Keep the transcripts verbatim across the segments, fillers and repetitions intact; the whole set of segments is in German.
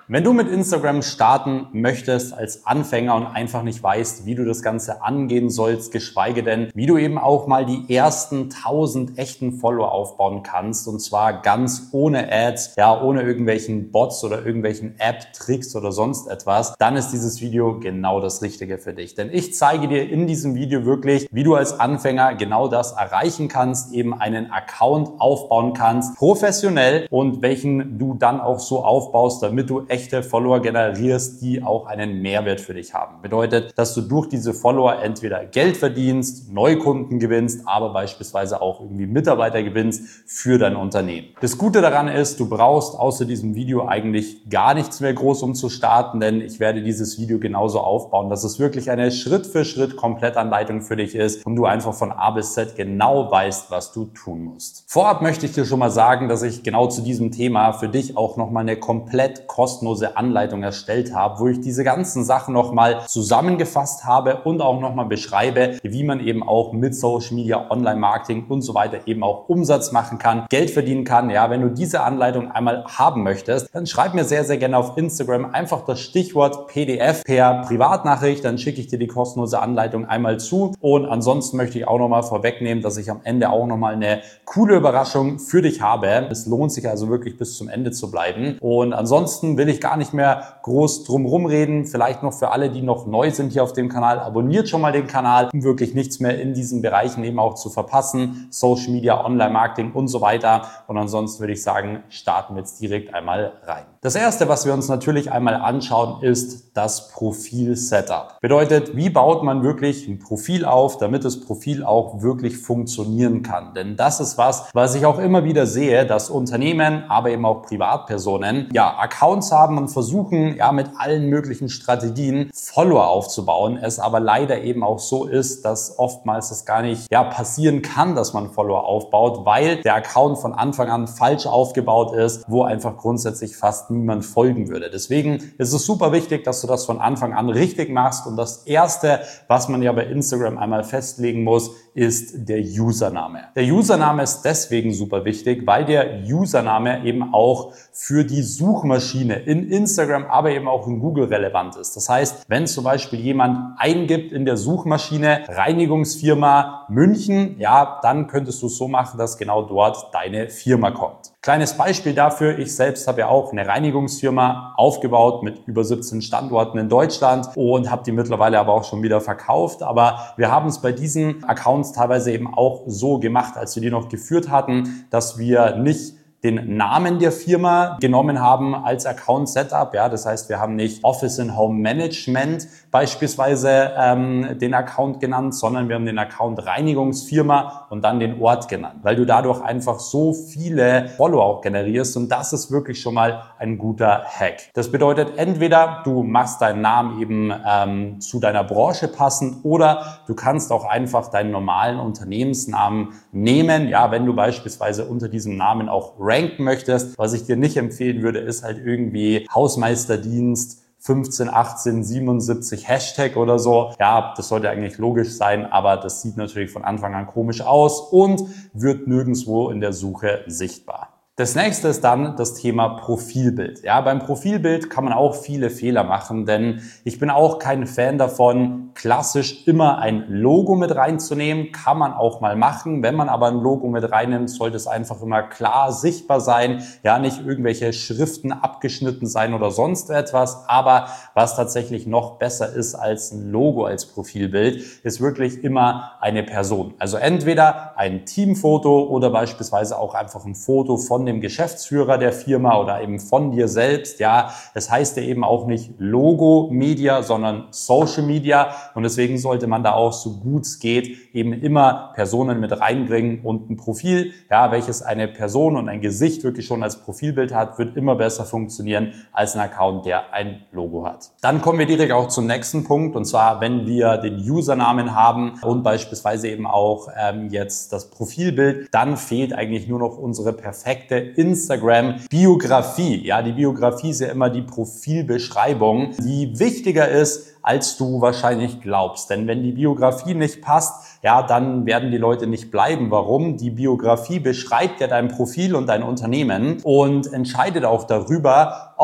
Wenn du mit Instagram starten möchtest als Anfänger und einfach nicht weißt, wie du das Ganze angehen sollst, geschweige denn, wie du eben auch mal die ersten tausend echten Follower aufbauen kannst, und zwar ganz ohne Ads, ja, ohne irgendwelchen Bots oder irgendwelchen App-Tricks oder sonst etwas, dann ist dieses Video genau das Richtige für dich. Denn ich zeige dir in diesem Video wirklich, wie du als Anfänger genau das erreichen kannst, eben einen Account aufbauen kannst, professionell, und welchen du dann auch so aufbaust, damit du echte Follower generierst, die auch einen Mehrwert für dich haben. Bedeutet, dass du durch diese Follower entweder Geld verdienst, Neukunden gewinnst, aber beispielsweise auch irgendwie Mitarbeiter gewinnst für dein Unternehmen. Das Gute daran ist, du brauchst außer diesem Video eigentlich gar nichts mehr groß, um zu starten, denn ich werde dieses Video genauso aufbauen, dass es wirklich eine Schritt für Schritt Komplettanleitung für dich ist und du einfach von A bis Z genau weißt, was du tun musst. Vorab möchte ich dir schon mal sagen, dass ich genau zu diesem Thema für dich auch nochmal eine komplett kostenlose Anleitung erstellt habe, wo ich diese ganzen Sachen nochmal zusammengefasst habe und auch nochmal beschreibe, wie man eben auch mit Social Media, Online-Marketing und so weiter eben auch Umsatz machen kann, Geld verdienen kann. Ja, wenn du diese Anleitung einmal haben möchtest, dann schreib mir sehr, sehr gerne auf Instagram einfach das Stichwort P D F per Privatnachricht, dann schicke ich dir die kostenlose Anleitung einmal zu. Und ansonsten möchte ich auch nochmal vorwegnehmen, dass ich am Ende auch nochmal eine coole Überraschung für dich habe. Es lohnt sich also wirklich bis zum Ende zu bleiben. Und ansonsten will ich gar nicht mehr groß drum rumreden. Vielleicht noch für alle, die noch neu sind hier auf dem Kanal, abonniert schon mal den Kanal, um wirklich nichts mehr in diesen Bereichen eben auch zu verpassen. Social Media, Online-Marketing und so weiter. Und ansonsten würde ich sagen, starten wir jetzt direkt einmal rein. Das erste, was wir uns natürlich einmal anschauen, ist das Profil-Setup. Bedeutet, wie baut man wirklich ein Profil auf, damit das Profil auch wirklich funktionieren kann. Denn das ist was, was ich auch immer wieder sehe, dass Unternehmen, aber eben auch Privatpersonen, ja, Accounts haben und versuchen, ja, mit allen möglichen Strategien Follower aufzubauen. Es aber leider eben auch so ist, dass oftmals das gar nicht, ja, passieren kann, dass man Follower aufbaut, weil der Account von Anfang an falsch aufgebaut ist, wo einfach grundsätzlich fast niemand folgen würde. Deswegen ist es super wichtig, dass du das von Anfang an richtig machst. Und das Erste, was man ja bei Instagram einmal festlegen muss, ist der Username. Der Username ist deswegen super wichtig, weil der Username eben auch für die Suchmaschine in Instagram, aber eben auch in Google relevant ist. Das heißt, wenn zum Beispiel jemand eingibt in der Suchmaschine Reinigungsfirma München, ja, dann könntest du es so machen, dass genau dort deine Firma kommt. Kleines Beispiel dafür, ich selbst habe ja auch eine Reinigungsfirma aufgebaut mit über siebzehn Standorten in Deutschland und habe die mittlerweile aber auch schon wieder verkauft. Aber wir haben es bei diesen Accounts teilweise eben auch so gemacht, als wir die noch geführt hatten, dass wir nicht den Namen der Firma genommen haben als Account-Setup. Ja, das heißt, wir haben nicht Office and Home Management beispielsweise ähm, den Account genannt, sondern wir haben den Account Reinigungsfirma und dann den Ort genannt, weil du dadurch einfach so viele Follower auch generierst, und das ist wirklich schon mal ein guter Hack. Das bedeutet, entweder du machst deinen Namen eben ähm, zu deiner Branche passend, oder du kannst auch einfach deinen normalen Unternehmensnamen nehmen. Ja, wenn du beispielsweise unter diesem Namen auch ranken möchtest. Was ich dir nicht empfehlen würde, ist halt irgendwie Hausmeisterdienst fünfzehn, achtzehn, siebenundsiebzig Hashtag oder so. Ja, das sollte eigentlich logisch sein, aber das sieht natürlich von Anfang an komisch aus und wird nirgendwo in der Suche sichtbar. Das nächste ist dann das Thema Profilbild. Ja, beim Profilbild kann man auch viele Fehler machen, denn ich bin auch kein Fan davon, klassisch immer ein Logo mit reinzunehmen. Kann man auch mal machen. Wenn man aber ein Logo mit reinnimmt, sollte es einfach immer klar sichtbar sein. Ja, nicht irgendwelche Schriften abgeschnitten sein oder sonst etwas. Aber was tatsächlich noch besser ist als ein Logo als Profilbild, ist wirklich immer eine Person. Also entweder ein Teamfoto oder beispielsweise auch einfach ein Foto von dem Geschäftsführer der Firma oder eben von dir selbst. Ja, das heißt ja eben auch nicht Logo Media, sondern Social Media, und deswegen sollte man da auch so gut es geht eben immer Personen mit reinbringen, und ein Profil, ja, welches eine Person und ein Gesicht wirklich schon als Profilbild hat, wird immer besser funktionieren als ein Account, der ein Logo hat. Dann kommen wir direkt auch zum nächsten Punkt, und zwar, wenn wir den Usernamen haben und beispielsweise eben auch ähm, jetzt das Profilbild, dann fehlt eigentlich nur noch unsere perfekte Instagram-Biografie. Ja, die Biografie ist ja immer die Profilbeschreibung, die wichtiger ist, als du wahrscheinlich glaubst. Denn wenn die Biografie nicht passt, ja, dann werden die Leute nicht bleiben. Warum? Die Biografie beschreibt ja dein Profil und dein Unternehmen und entscheidet auch darüber, ob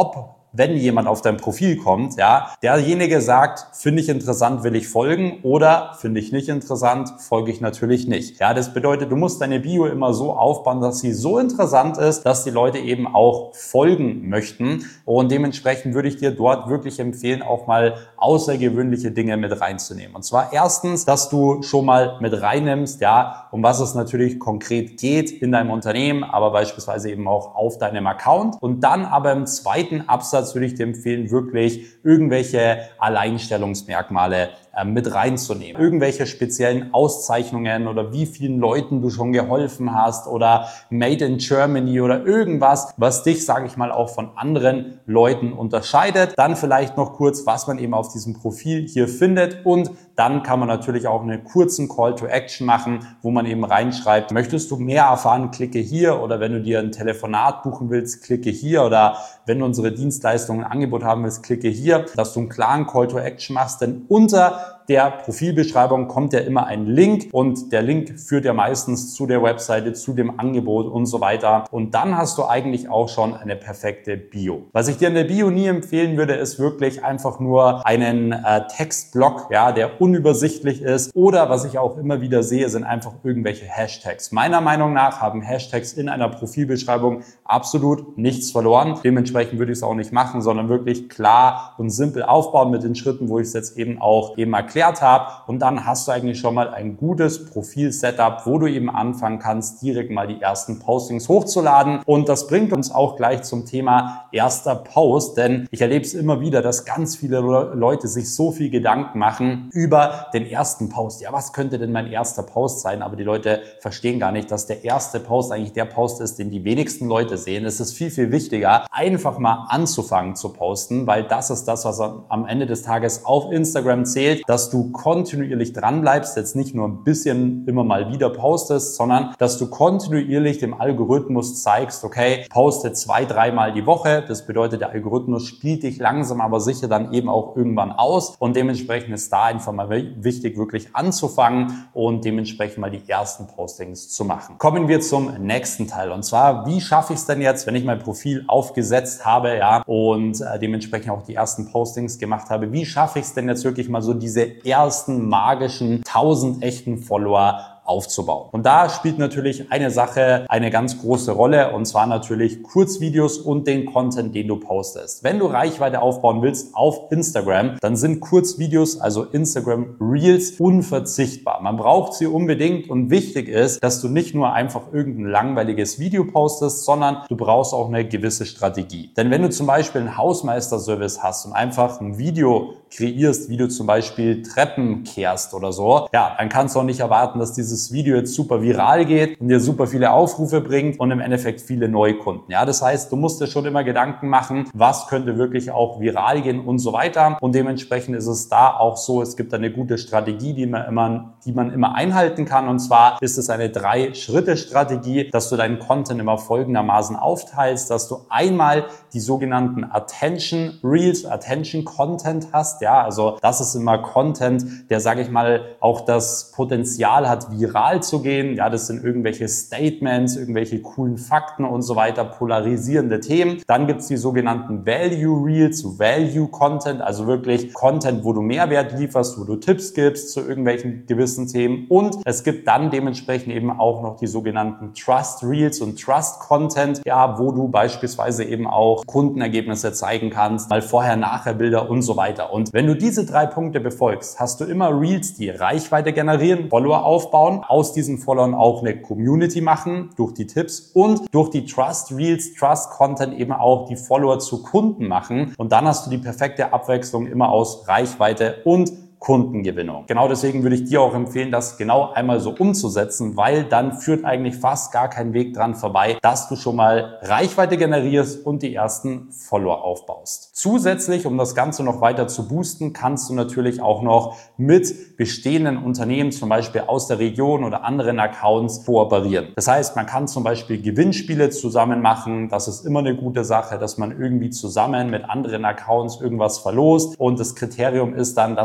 wenn jemand auf dein Profil kommt, ja, derjenige sagt, finde ich interessant, will ich folgen, oder finde ich nicht interessant, folge ich natürlich nicht. Ja, das bedeutet, du musst deine Bio immer so aufbauen, dass sie so interessant ist, dass die Leute eben auch folgen möchten, und dementsprechend würde ich dir dort wirklich empfehlen, auch mal außergewöhnliche Dinge mit reinzunehmen. Und zwar erstens, dass du schon mal mit reinnimmst, ja, um was es natürlich konkret geht in deinem Unternehmen, aber beispielsweise eben auch auf deinem Account. Und dann aber im zweiten Absatz würde ich dir empfehlen, wirklich irgendwelche Alleinstellungsmerkmale äh, mit reinzunehmen. Irgendwelche speziellen Auszeichnungen oder wie vielen Leuten du schon geholfen hast oder Made in Germany oder irgendwas, was dich, sage ich mal, auch von anderen Leuten unterscheidet. Dann vielleicht noch kurz, was man eben auf diesem Profil hier findet, und dann kann man natürlich auch einen kurzen Call to Action machen, wo man eben reinschreibt, möchtest du mehr erfahren, klicke hier, oder wenn du dir ein Telefonat buchen willst, klicke hier, oder wenn du unsere Dienstleistungen ein Angebot haben willst, klicke hier, dass du einen klaren Call to Action machst, denn unter der Profilbeschreibung kommt ja immer ein Link, und der Link führt ja meistens zu der Webseite, zu dem Angebot und so weiter, und dann hast du eigentlich auch schon eine perfekte Bio. Was ich dir in der Bio nie empfehlen würde, ist wirklich einfach nur einen äh, Textblock, ja, der unübersichtlich ist, oder was ich auch immer wieder sehe, sind einfach irgendwelche Hashtags. Meiner Meinung nach haben Hashtags in einer Profilbeschreibung absolut nichts verloren. Dementsprechend würde ich es auch nicht machen, sondern wirklich klar und simpel aufbauen mit den Schritten, wo ich es jetzt eben auch eben erklärt habe, und dann hast du eigentlich schon mal ein gutes Profil-Setup, wo du eben anfangen kannst, direkt mal die ersten Postings hochzuladen. Und das bringt uns auch gleich zum Thema erster Post, denn ich erlebe es immer wieder, dass ganz viele Leute sich so viel Gedanken machen über den ersten Post. Ja, was könnte denn mein erster Post sein? Aber die Leute verstehen gar nicht, dass der erste Post eigentlich der Post ist, den die wenigsten Leute sehen. Es ist viel, viel wichtiger, einfach mal anzufangen zu posten, weil das ist das, was am Ende des Tages auf Instagram zählt, dass du kontinuierlich dran bleibst, jetzt nicht nur ein bisschen immer mal wieder postest, sondern dass du kontinuierlich dem Algorithmus zeigst, okay, poste zwei, dreimal die Woche. Das bedeutet, der Algorithmus spielt dich langsam aber sicher dann eben auch irgendwann aus, und dementsprechend ist da einfach mal wichtig, wirklich anzufangen und dementsprechend mal die ersten Postings zu machen. Kommen wir zum nächsten Teil, und zwar, wie schaffe ich es denn jetzt, wenn ich mein Profil aufgesetzt habe, ja, und äh, dementsprechend auch die ersten Postings gemacht habe, wie schaffe ich es denn jetzt wirklich mal so diese ersten magischen tausend echten Follower aufzubauen? Und da spielt natürlich eine Sache eine ganz große Rolle, und zwar natürlich Kurzvideos und den Content, den du postest. Wenn du Reichweite aufbauen willst auf Instagram, dann sind Kurzvideos, also Instagram Reels, unverzichtbar. Man braucht sie unbedingt, und wichtig ist, dass du nicht nur einfach irgendein langweiliges Video postest, sondern du brauchst auch eine gewisse Strategie. Denn wenn du zum Beispiel einen Hausmeister-Service hast und einfach ein Video kreierst, wie du zum Beispiel Treppen kehrst oder so, ja, dann kannst du auch nicht erwarten, dass dieses Video jetzt super viral geht und dir super viele Aufrufe bringt und im Endeffekt viele Neukunden. Ja, das heißt, du musst dir schon immer Gedanken machen, was könnte wirklich auch viral gehen und so weiter. Und dementsprechend ist es da auch so, es gibt eine gute Strategie, die man immer, die man immer einhalten kann. Und zwar ist es eine Drei-Schritte-Strategie, dass du deinen Content immer folgendermaßen aufteilst, dass du einmal die sogenannten Attention Reels, Attention Content hast. Ja, also das ist immer Content, der, sage ich mal, auch das Potenzial hat, viral zu gehen. Ja, das sind irgendwelche Statements, irgendwelche coolen Fakten und so weiter, polarisierende Themen. Dann gibt's die sogenannten Value Reels, Value Content, also wirklich Content, wo du Mehrwert lieferst, wo du Tipps gibst zu irgendwelchen gewissen Themen. Und es gibt dann dementsprechend eben auch noch die sogenannten Trust Reels und Trust Content, ja, wo du beispielsweise eben auch Kundenergebnisse zeigen kannst, mal Vorher-Nachher-Bilder und so weiter. Und wenn du diese drei Punkte befolgst, hast du immer Reels, die Reichweite generieren, Follower aufbauen, aus diesen Followern auch eine Community machen, durch die Tipps, und durch die Trust Reels, Trust Content eben auch die Follower zu Kunden machen. Und dann hast du die perfekte Abwechslung immer aus Reichweite und Kundengewinnung. Genau deswegen würde ich dir auch empfehlen, das genau einmal so umzusetzen, weil dann führt eigentlich fast gar kein Weg dran vorbei, dass du schon mal Reichweite generierst und die ersten Follower aufbaust. Zusätzlich, um das Ganze noch weiter zu boosten, kannst du natürlich auch noch mit bestehenden Unternehmen, zum Beispiel aus der Region oder anderen Accounts, kooperieren. Das heißt, man kann zum Beispiel Gewinnspiele zusammen machen. Das ist immer eine gute Sache, dass man irgendwie zusammen mit anderen Accounts irgendwas verlost, und das Kriterium ist dann, dass man dem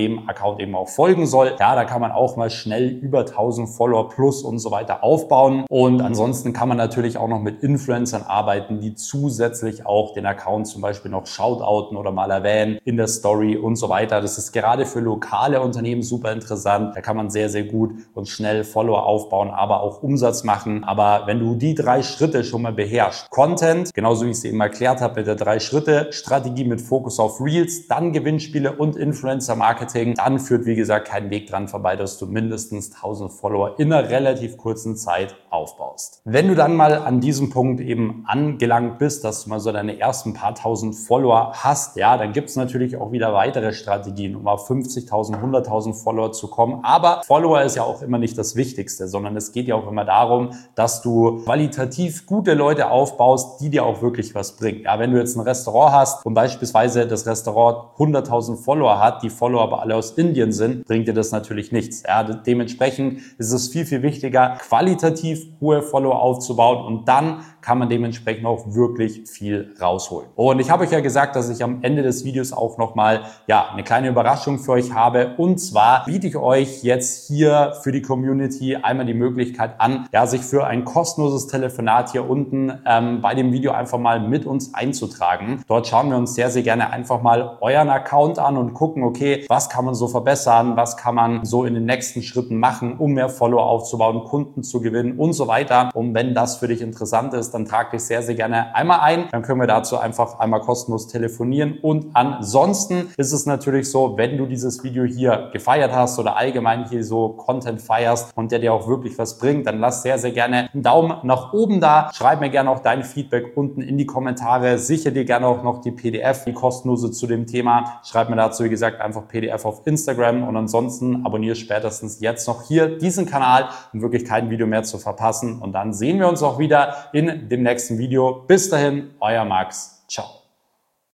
dem Account eben auch folgen soll. Ja, da kann man auch mal schnell über tausend Follower plus und so weiter aufbauen. Und ansonsten kann man natürlich auch noch mit Influencern arbeiten, die zusätzlich auch den Account zum Beispiel noch shoutouten oder mal erwähnen in der Story und so weiter. Das ist gerade für lokale Unternehmen super interessant. Da kann man sehr, sehr gut und schnell Follower aufbauen, aber auch Umsatz machen. Aber wenn du die drei Schritte schon mal beherrschst, Content, genauso wie ich es eben erklärt habe mit der Drei-Schritte-Strategie mit Fokus auf Reels, dann Gewinnspiele und Influencer-Marketing, dann führt, wie gesagt, kein Weg dran vorbei, dass du mindestens tausend Follower in einer relativ kurzen Zeit aufbaust. Wenn du dann mal an diesem Punkt eben angelangt bist, dass du mal so deine ersten paar tausend Follower hast, ja, dann gibt es natürlich auch wieder weitere Strategien, um auf fünfzigtausend, hunderttausend Follower zu kommen. Aber Follower ist ja auch immer nicht das Wichtigste, sondern es geht ja auch immer darum, dass du qualitativ gute Leute aufbaust, die dir auch wirklich was bringen. Ja, wenn du jetzt ein Restaurant hast und beispielsweise das Restaurant hunderttausend Follower hat, die Follower aber alle aus Indien sind, bringt dir das natürlich nichts. Ja, dementsprechend ist es viel, viel wichtiger, qualitativ hohe Follower aufzubauen und dann kann man dementsprechend auch wirklich viel rausholen. Und ich habe euch ja gesagt, dass ich am Ende des Videos auch nochmal ja, eine kleine Überraschung für euch habe. Und zwar biete ich euch jetzt hier für die Community einmal die Möglichkeit an, ja, sich für ein kostenloses Telefonat hier unten ähm, bei dem Video einfach mal mit uns einzutragen. Dort schauen wir uns sehr, sehr gerne einfach mal euren Account an und gucken, okay, was kann man so verbessern, was kann man so in den nächsten Schritten machen, um mehr Follower aufzubauen, Kunden zu gewinnen und so weiter. Und wenn das für dich interessant ist, dann trag dich sehr, sehr gerne einmal ein. Dann können wir dazu einfach einmal kostenlos telefonieren. Und ansonsten ist es natürlich so, wenn du dieses Video hier gefeiert hast oder allgemein hier so Content feierst und der dir auch wirklich was bringt, dann lass sehr, sehr gerne einen Daumen nach oben da. Schreib mir gerne auch dein Feedback unten in die Kommentare. Sichere dir gerne auch noch die P D F, die kostenlose zu dem Thema. Schreib mir dazu, wie gesagt, einfach P D F auf Instagram und ansonsten abonniere spätestens jetzt noch hier diesen Kanal, um wirklich kein Video mehr zu verpassen. Und dann sehen wir uns auch wieder in dem nächsten Video. Bis dahin, euer Max. Ciao.